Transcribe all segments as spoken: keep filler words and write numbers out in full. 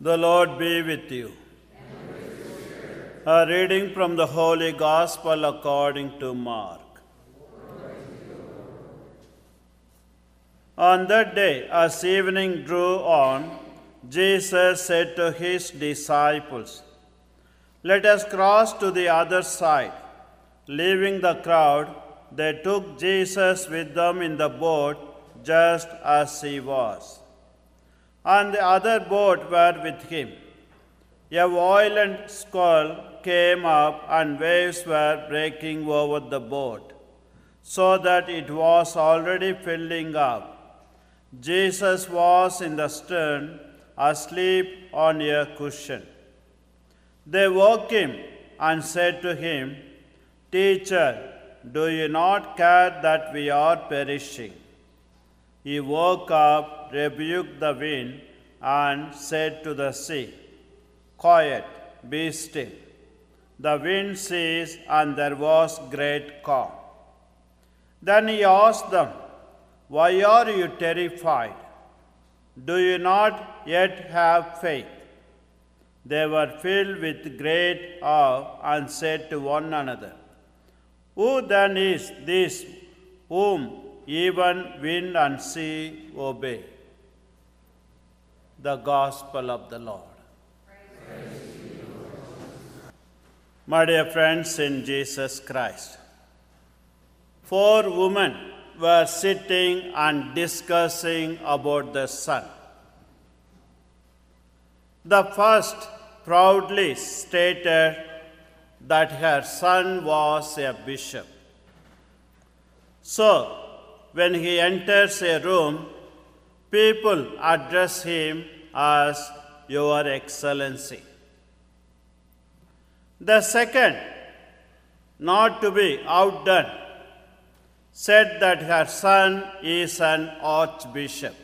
The Lord be with you. A reading from the Holy Gospel according to Mark. On that day, as evening drew on, Jesus said to his disciples, "Let us cross to the other side." Leaving the crowd, they took Jesus with them in the boat, just as he was. And the other boat were with him. A violent squall came up, and waves were breaking over the boat, so that it was already filling up. Jesus was in the stern, asleep on a cushion. They woke him and said to him, "Teacher, do you not care that we are perishing?" He woke up, rebuked the wind, and said to the sea, "Quiet, be still." The wind ceased, and there was great calm. Then he asked them, "Why are you terrified? Do you not yet have faith?" They were filled with great awe and said to one another, "Who then is this whom even wind and sea obey?" The Gospel of the Lord. My dear friends in Jesus Christ, four women were sitting and discussing about the sun. The first proudly stated that her son was a bishop. So, when he enters a room, people address him as "Your Excellency." The second, not to be outdone, said that her son is an archbishop.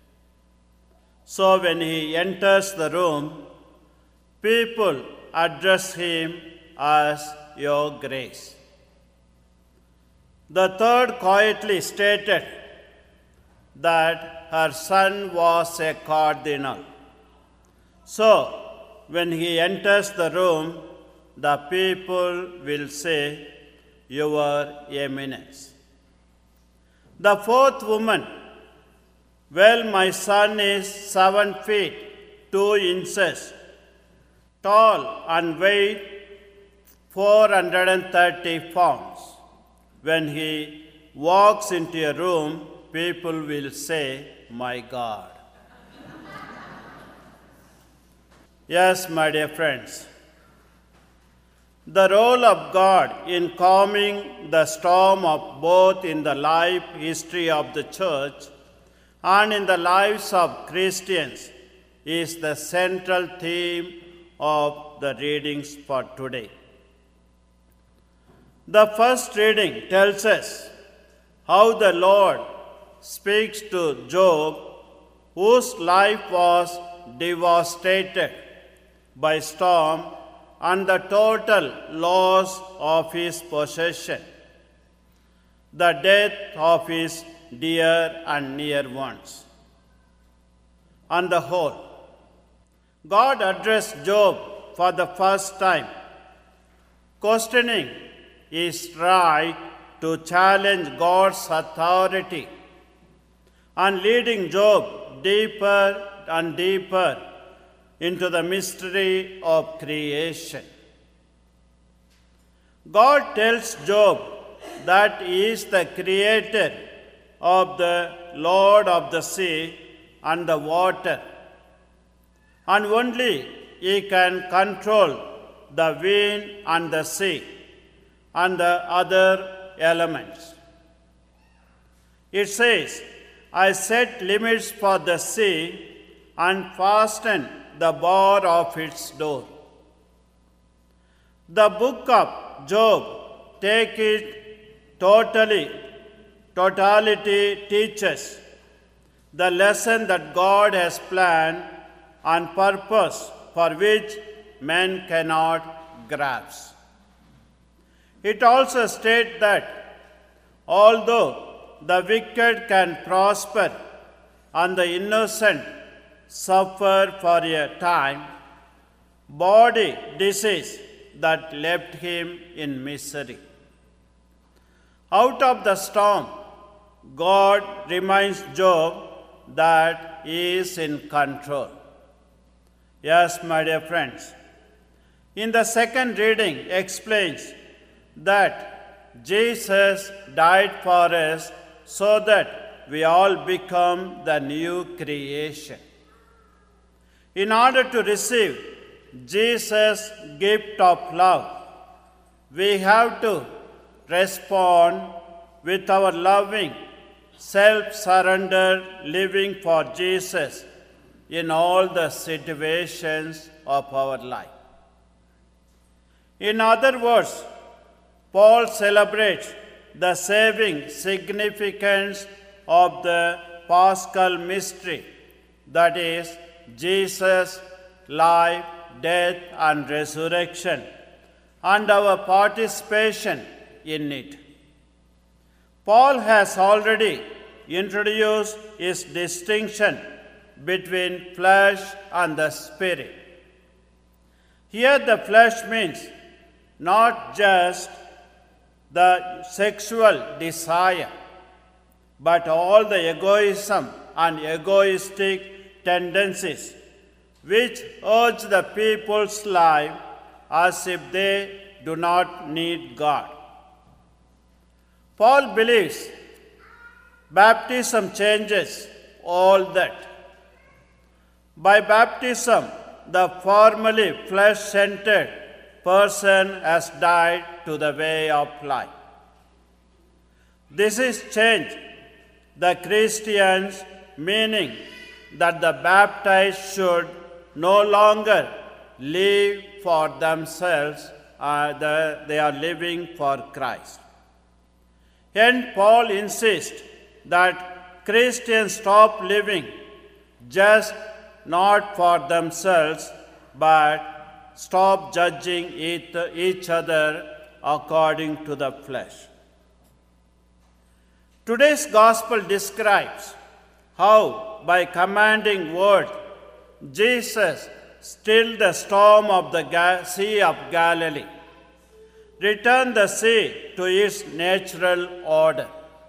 So when he enters the room, people address him as "Your Grace." The third quietly stated that her son was a cardinal. So when he enters the room, the people will say, "Your Eminence." The fourth woman, "Well, my son is seven feet, two inches, tall and weighs four hundred thirty pounds. When he walks into a room, people will say, 'My God.'" Yes, my dear friends, the role of God in calming the storm of both in the life history of the church and in the lives of Christians is the central theme of the readings for today. The first reading tells us how the Lord speaks to Job, whose life was devastated by storm and the total loss of his possession, the death of his dear and near ones. On the whole, God addressed Job for the first time, questioning his right to challenge God's authority and leading Job deeper and deeper into the mystery of creation. God tells Job that he is the creator of the Lord of the sea and the water, and only he can control the wind and the sea and the other elements. It says, "I set limits for the sea and fastened the bar of its door." The book of Job, take it totally, totality teaches the lesson that God has planned and purpose for which men cannot grasp. It also states that although the wicked can prosper and the innocent suffer for a time body disease that left him in misery. Out of the storm, God reminds Job that he is in control. Yes, my dear friends, in the second reading explains that Jesus died for us so that we all become the new creation. In order to receive Jesus' gift of love, we have to respond with our loving, self-surrender living for Jesus in all the situations of our life. In other words, Paul celebrates the saving significance of the Paschal mystery, that is, Jesus' life, death, and resurrection, and our participation in it. Paul has already introduced his distinction between flesh and the spirit. Here the flesh means not just the sexual desire, but all the egoism and egoistic tendencies which urge the people's life as if they do not need God. Paul believes baptism changes all that. By baptism, the formerly flesh-centered person has died to the way of life. This is change the Christians, meaning that the baptized should no longer live for themselves, uh, the, they are living for Christ. Hence, Paul insists that Christians stop living just not for themselves, but stop judging each other according to the flesh. Today's gospel describes how, by commanding word, Jesus stilled the storm of the Sea of Galilee, returned the sea to its natural order,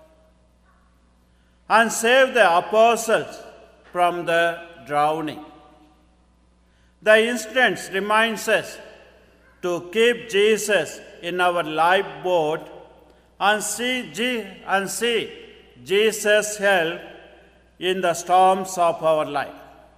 and saved the apostles from the drowning. The instance reminds us to keep Jesus in our lifeboat and see, and see Jesus' help in the storms of our life.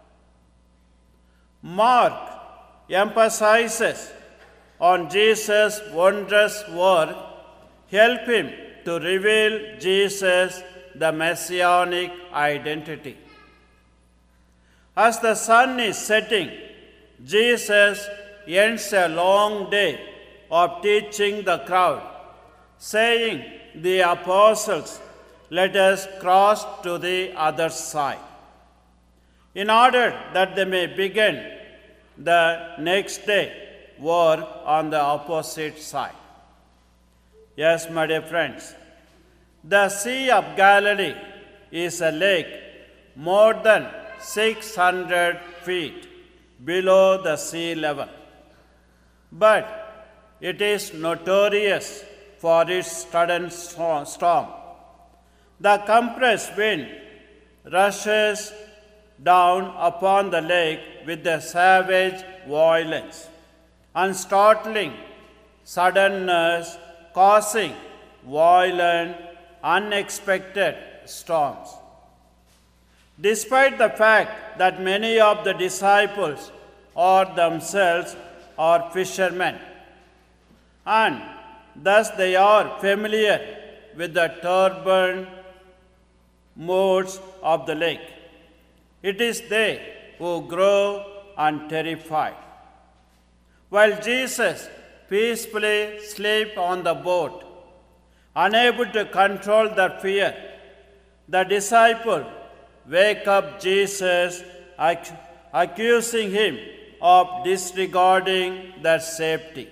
Mark emphasizes on Jesus' wondrous work, help him to reveal Jesus, the messianic identity. As the sun is setting, Jesus ends a long day of teaching the crowd, saying, "The apostles, let us cross to the other side," in order that they may begin the next day work on the opposite side. Yes, my dear friends, the Sea of Galilee is a lake more than six hundred feet below the sea level, but it is notorious for its sudden storm. The compressed wind rushes down upon the lake with a savage violence and startling suddenness, causing violent, unexpected storms. Despite the fact that many of the disciples are themselves are fishermen, and thus they are familiar with the turbulent moods of the lake, it is they who grow and terrified. While Jesus peacefully slept on the boat, unable to control their fear, the disciples wake up Jesus, accusing him of disregarding their safety.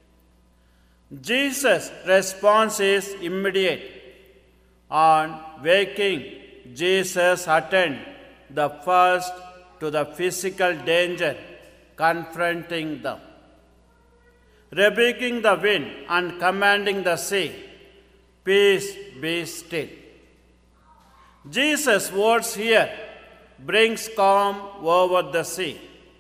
Jesus' response is immediate. On waking, Jesus attended the first to the physical danger confronting them. Rebuking the wind and commanding the sea, "Peace, be still." Jesus' words here brings calm over the sea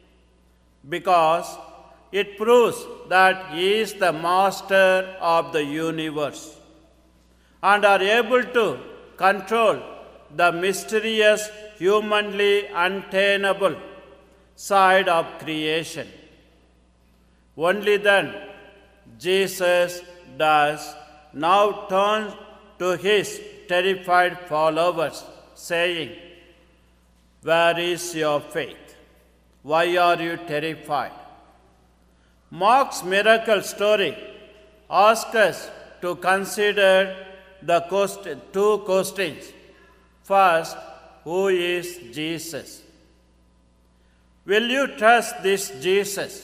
because it proves that he is the master of the universe and are able to control the mysterious, humanly untameable side of creation. Only then Jesus does now turn to his terrified followers, saying, "Where is your faith? Why are you terrified?" Mark's miracle story asks us to consider the question, two questions. First, who is Jesus? Will you trust this Jesus?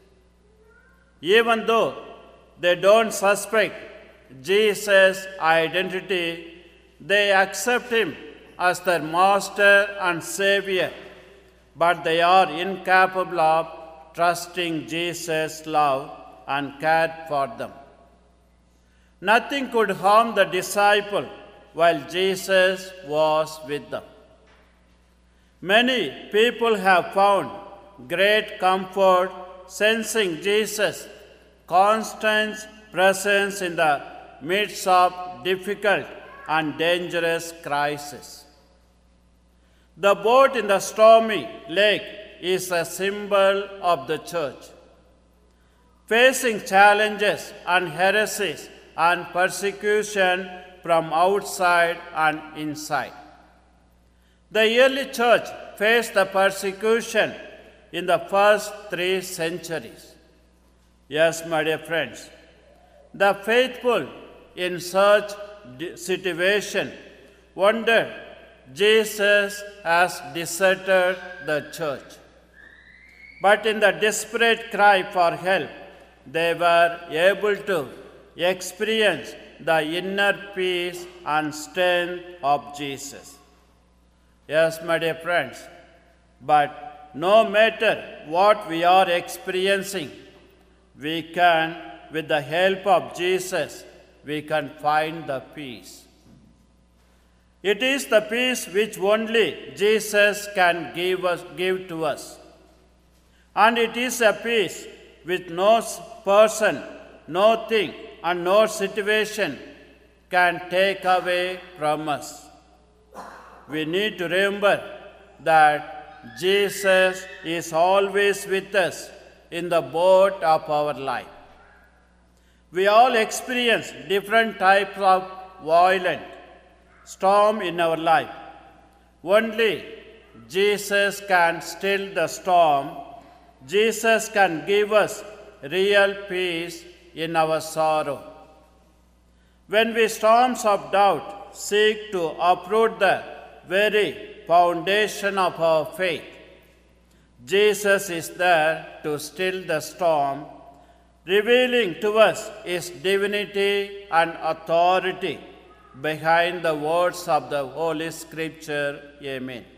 Even though they don't suspect Jesus' identity, they accept him as their master and savior, but they are incapable of trusting Jesus' love and care for them. Nothing could harm the disciple while Jesus was with them. Many people have found great comfort sensing Jesus' constant presence in the midst of difficult and dangerous crisis. The boat in the stormy lake is a symbol of the church, facing challenges and heresies and persecution from outside and inside. The early church faced the persecution in the first three centuries. Yes, my dear friends, the faithful in such situation wondered Jesus has deserted the church. But in the desperate cry for help, they were able to experience the inner peace and strength of Jesus. Yes, my dear friends, but no matter what we are experiencing, we can, with the help of Jesus, we can find the peace. It is the peace which only Jesus can give us, give to us. And it is a peace which no person, no thing, and no situation can take away from us. We need to remember that Jesus is always with us in the boat of our life. We all experience different types of violent storm in our life. Only Jesus can still the storm. Jesus can give us real peace in our sorrow. When we storms of doubt seek to uproot the very foundation of our faith, Jesus is there to still the storm, revealing to us his divinity and authority behind the words of the Holy Scripture. Amen.